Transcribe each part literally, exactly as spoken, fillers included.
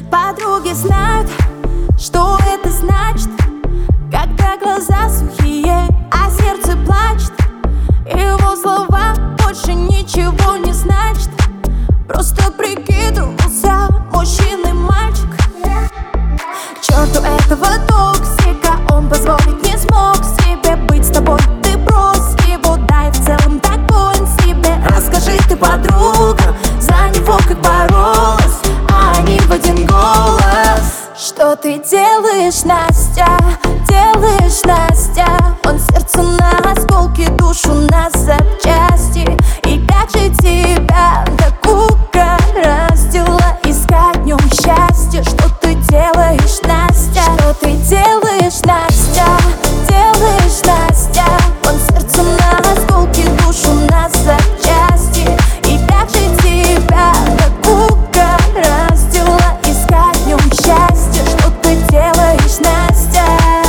Подруги знают, что это значит, когда глаза сухие, а сердце плачет. Его слова больше ничего не значат. Просто прикидывался мужчиной мальчик. К черту этого токсика, он позволить не смог себе быть с тобой. Ты брось его, дай в целом такой он себе. Расскажи ты, подруга, за него как боролась, а они в один голос. Что ты делаешь, Настя? Делаешь, Настя? Он сердце на осколки, душу на запчасти. И как же тебя так угораздило искать в нем счастье? Что ты делаешь, Настя? Что ты делаешь, Настя? Делаешь, Настя? Он сердце на осколки, душу на запчасти. И как же тебя так угораздило искать в нем счастье? Что ты делаешь, Настя?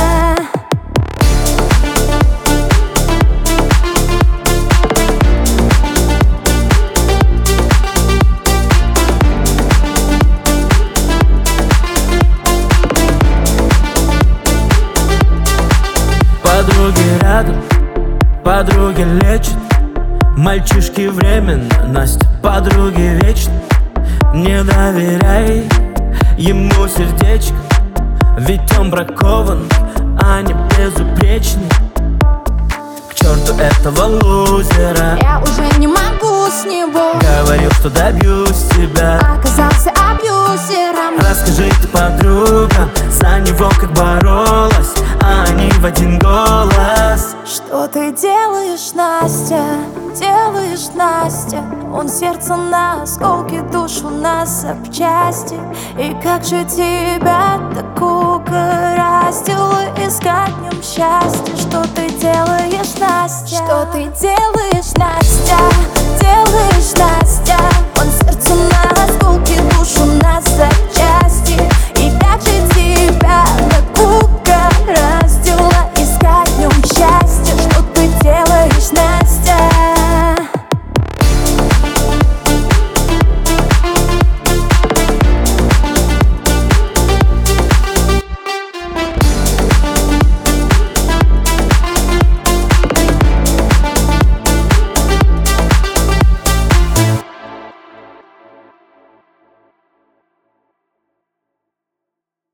Подруги рядом, подруги лечат, мальчишки временно, Настя, подруги вечно. Не доверяй ему сердечко, ведь он бракован, а не безупречный. К черту этого лузера, Я уже не могу с него. говорил, что добьюсь тебя, Оказался абьюзером. расскажи ты, подруга, за него как боролась, а они в один голос. Что ты делаешь, Настя? Делаешь, Настя? Он сердце на осколки, душу на запчасти. И как же тебя так угораздило искать в нем счастье? Что ты делаешь, Настя? Что ты делаешь, Настя? Делаешь, Настя? Он сердце на